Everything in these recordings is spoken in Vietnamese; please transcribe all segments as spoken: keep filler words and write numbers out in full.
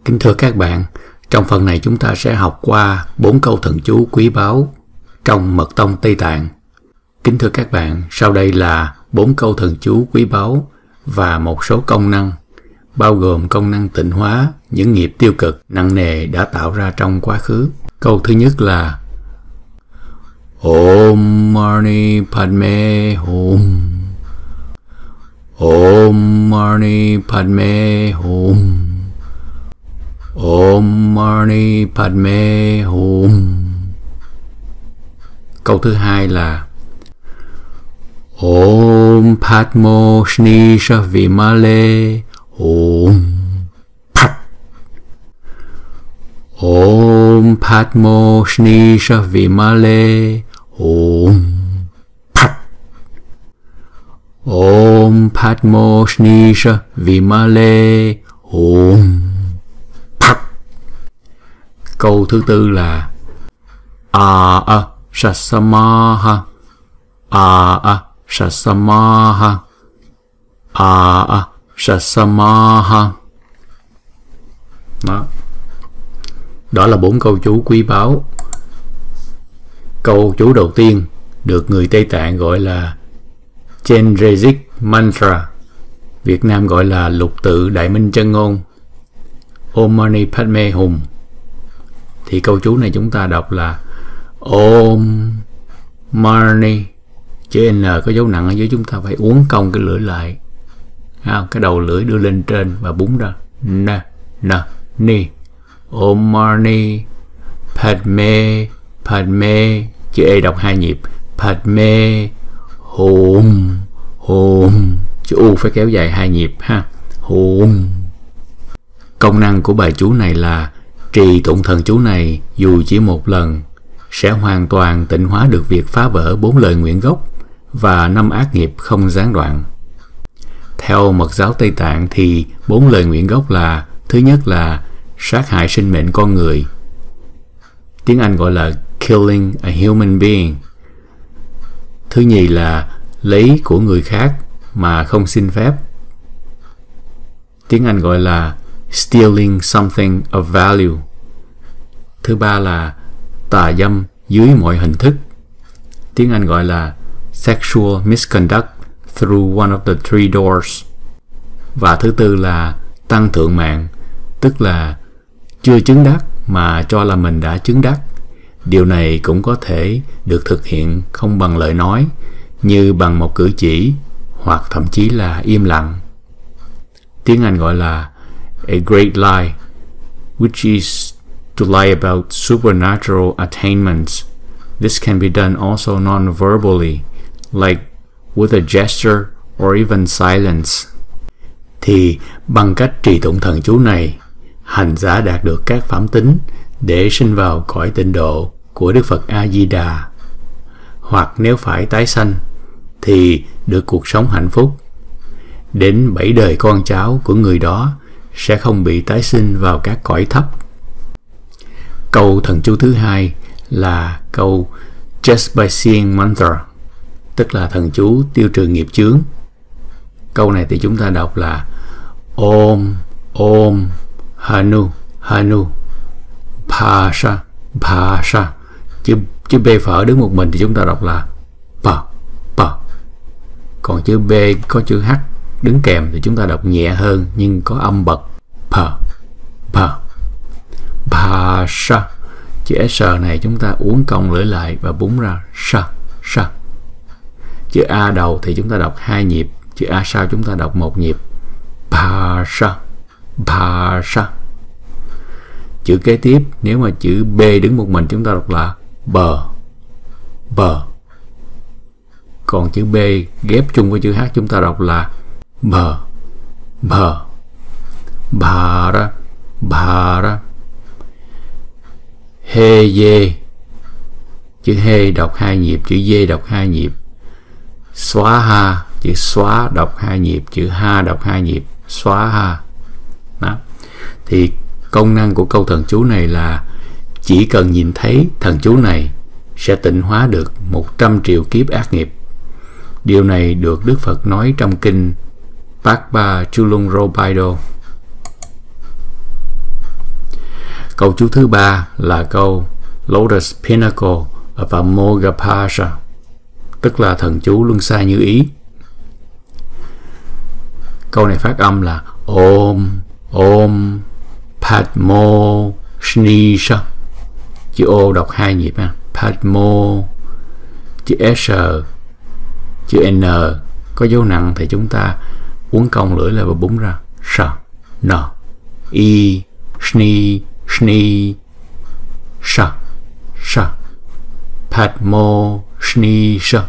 Kính thưa các bạn, trong phần này chúng ta sẽ học qua bốn câu thần chú quý báu trong Mật tông Tây Tạng. Kính thưa các bạn, sau đây là bốn câu thần chú quý báu và một số công năng, bao gồm công năng tịnh hóa những nghiệp tiêu cực nặng nề đã tạo ra trong quá khứ. Câu thứ nhất là Om Mani Padme Hum. Om Mani Padme Hum. Om Mani Padme Hum. Câu thứ hai là Om Padmo Shnisha Vimale Hum Pat. Om Padmo Shnisha Vimale Hum Pat. Om Padmo Shnisha Vimale Hum. Câu thứ tư là A A Shasamaha. A A Shasamaha. A A Shasamaha. Đó. Đó là bốn câu chú quý báu. Câu chú đầu tiên được người Tây Tạng gọi là Chenrezig Mantra, Việt Nam gọi là lục tự đại minh chân ngôn, Om Mani Padme Hum. Thì câu chú này chúng ta đọc là Om Mani, chữ N có dấu nặng ở dưới, chúng ta phải uốn cong cái lưỡi lại, à, cái đầu lưỡi đưa lên trên và búng ra na na ni. Om Mani Padme Padme, chữ E đọc hai nhịp, Padme Hum Hum, chữ U phải kéo dài hai nhịp ha, Hum. Công năng của bài chú này là trì tụng thần chú này dù chỉ một lần sẽ hoàn toàn tịnh hóa được việc phá vỡ bốn lời nguyện gốc và năm ác nghiệp không gián đoạn. Theo Mật giáo Tây Tạng thì bốn lời nguyện gốc là: thứ nhất là sát hại sinh mệnh con người, tiếng Anh gọi là killing a human being. Thứ nhì là lấy của người khác mà không xin phép, tiếng Anh gọi là stealing something of value. Thứ ba là tà dâm dưới mọi hình thức, tiếng Anh gọi là sexual misconduct through one of the three doors. Và thứ tư là tăng thượng mạng, tức là chưa chứng đắc mà cho là mình đã chứng đắc. Điều này cũng có thể được thực hiện không bằng lời nói, như bằng một cử chỉ hoặc thậm chí là im lặng, tiếng Anh gọi là a great lie, which is to lie about supernatural attainments. This can be done also non-verbally, like with a gesture or even silence. Thì bằng cách trì tụng thần chú này, hành giả đạt được các phẩm tính để sinh vào cõi tịnh độ của Đức Phật A-di-đà, hoặc nếu phải tái sanh thì được cuộc sống hạnh phúc. Đến bảy đời con cháu của người đó sẽ không bị tái sinh vào các cõi thấp. Câu thần chú thứ hai là câu Just by seeing mantra, tức là thần chú tiêu trừ nghiệp chướng. Câu này thì chúng ta đọc là Om Om Hanu Hanu Pasha Pasha. Chữ, chữ B phở đứng một mình thì chúng ta đọc là Pa Pa. Còn chữ B có chữ H đứng kèm thì chúng ta đọc nhẹ hơn nhưng có âm bật, Pa Pa Pasha. Chữ S này chúng ta uốn cong lưỡi lại và búng ra Sa Sa. Chữ A đầu thì chúng ta đọc hai nhịp, chữ A sau chúng ta đọc một nhịp, Pasha Pasha. Chữ kế tiếp nếu mà chữ B đứng một mình chúng ta đọc là Bờ Bờ. Còn chữ B ghép chung với chữ H chúng ta đọc là Bờ Bờ Bhara Bhara. He dê, chữ he đọc hai nhịp, chữ dê đọc hai nhịp, xóa ha, chữ xóa đọc hai nhịp, chữ ha đọc hai nhịp, xóa ha. Đó. Thì công năng của câu thần chú này là chỉ cần nhìn thấy thần chú này sẽ tịnh hóa được một trăm triệu kiếp ác nghiệp. Điều này được Đức Phật nói trong kinh Bhagavad Chulung Robaido. Câu chú thứ ba là câu Lotus Pinnacle of Amoghapasha, tức là thần chú luân xa như ý. Câu này phát âm là Om Om Padmo Shnisha. Chữ O đọc hai nhịp ha. Padmo. Chữ S, chữ N có dấu nặng thì chúng ta uốn cong lưỡi lại và búng ra. Sa, N, I, Shni, Shni, Sa, Sa. Padmo Shnisha.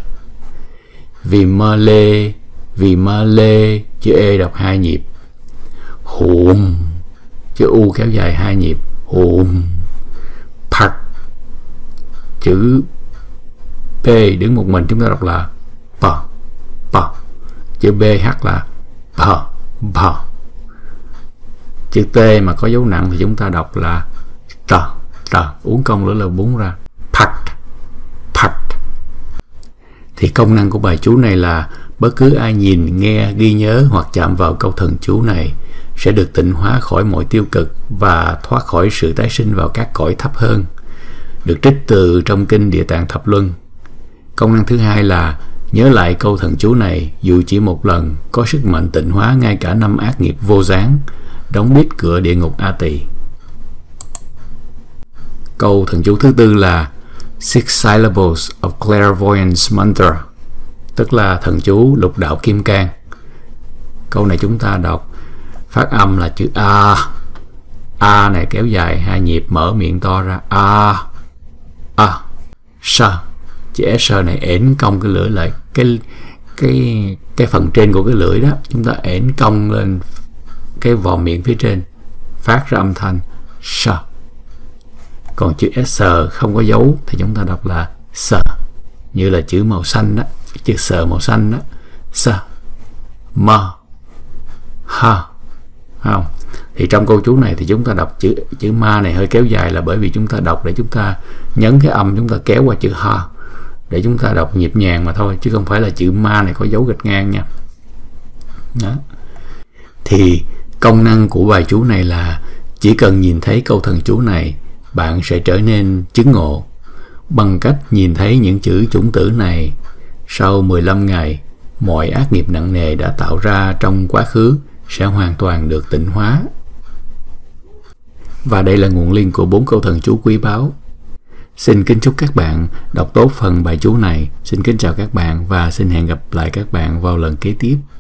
Vimale, Vimale. Chữ E đọc hai nhịp. Hùm. Chữ U kéo dài hai nhịp. Hùm. Phật. Chữ P đứng một mình chúng ta đọc là P, P. Chữ B H là P, P. Chữ T mà có dấu nặng thì chúng ta đọc là T, T. Uốn cong lưỡi là búng ra. Phật, Phật. Thì công năng của bài chú này là bất cứ ai nhìn, nghe, ghi nhớ hoặc chạm vào câu thần chú này sẽ được tịnh hóa khỏi mọi tiêu cực và thoát khỏi sự tái sinh vào các cõi thấp hơn. Được trích từ trong kinh Địa Tạng Thập Luân. Công năng thứ hai là nhớ lại câu thần chú này dù chỉ một lần có sức mạnh tịnh hóa ngay cả năm ác nghiệp vô gián, đóng bít cửa địa ngục A Tỳ. Câu thần chú thứ tư là Six Syllables of Clairvoyance Mantra, tức là thần chú lục đạo kim cang. Câu này chúng ta đọc phát âm là chữ A. A này kéo dài hai nhịp, mở miệng to ra. A, A, Sa. Chữ S này ẻn cong cái lưỡi lại, cái cái cái phần trên của cái lưỡi đó chúng ta ẻn cong lên cái vò miệng phía trên, phát ra âm thanh Sa. Còn chữ S không có dấu thì chúng ta đọc là S, như là chữ màu xanh đó, chữ S màu xanh đó. Sa, Ma, Ha. Không? Thì trong câu chú này thì chúng ta đọc chữ chữ Ma này hơi kéo dài là bởi vì chúng ta đọc để chúng ta nhấn cái âm, chúng ta kéo qua chữ Ha để chúng ta đọc nhịp nhàng mà thôi, chứ không phải là chữ Ma này có dấu gạch ngang nha. Đó. Thì công năng của bài chú này là chỉ cần nhìn thấy câu thần chú này, bạn sẽ trở nên chứng ngộ. Bằng cách nhìn thấy những chữ chủng tử này, sau mười lăm ngày, mọi ác nghiệp nặng nề đã tạo ra trong quá khứ sẽ hoàn toàn được tịnh hóa. Và đây là nguồn liên của bốn câu thần chú quý báu. Xin kính chúc các bạn đọc tốt phần bài chú này. Xin kính chào các bạn và xin hẹn gặp lại các bạn vào lần kế tiếp.